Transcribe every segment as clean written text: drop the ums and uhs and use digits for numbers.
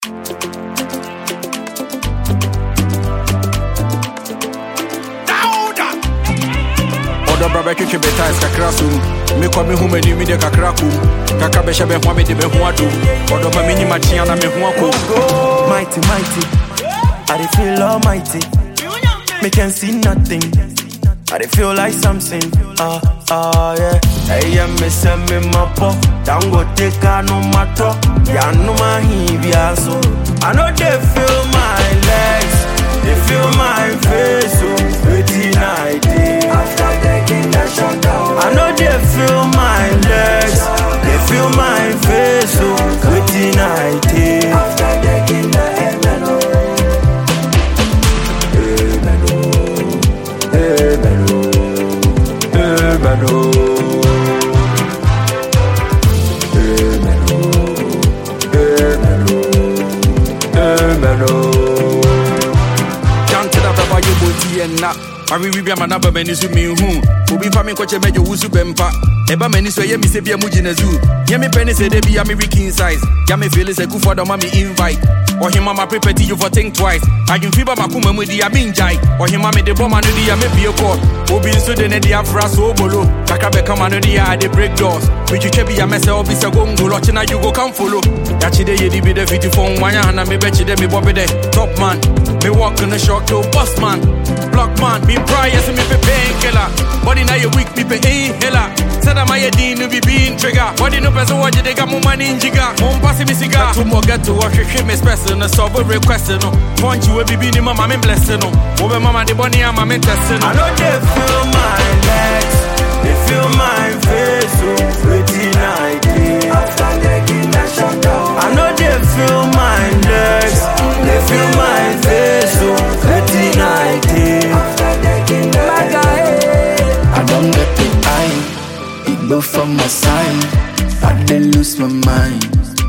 Brother keke beta is kakrasum me kwa me home ni me de kakrakum kaka be shebe ho me de be ho ado odo pa me nyima tia na me ho akọ mighty I dey feel almighty me can see nothing I dey feel like something yeah hey am me say me mapo dango take no matter ya no ma hi bia so I know they feel my legs they feel my face so pretty night after taking the shot down I know they feel my legs they feel my face so pretty night after taking the Ari we be amana ba mani so me hu obi fa me koche mejo wusu bempa eba mani so ye me se bia mu gina zoo ye me penny say dey be ya me king size ya me feel say good for the mommy invite or him mama prepare you for think twice I can feel makuma mu di ya binjai or him mama de bomb anu di ya me be a call obi so de ne di afra so bolo kaka be come anu di ya dey break doors we you be ya mess obi say go ngolo china you go come follow ya chi de ye di be the 54 wanya na me be chi de me bobe de top man me walk in the shock to boss man block man me prior to me be painkiller body now you weak me be inhaler said I'm a dean to be being trigger body no person watch they got more money in jigger mom pass me cigar to more get to wash me special no solve request no punch you be being mama me blessing no over mama the bunny I'm testing I know they feel my legs they feel my face so pretty night after taking that shot down I know they feel my legs they feel my face so pretty night after taking that I don't get the eye it go from my side I didn't lose my mind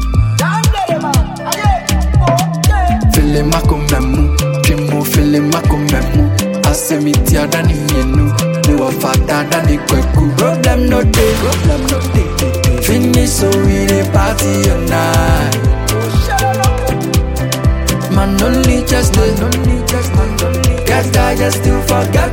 feeling makumemu Trimu feeling makumemu Asemiti adani mienu Me wa fata adani kweku Problem no day Finish so we dey party all night Man only just get guy just to forget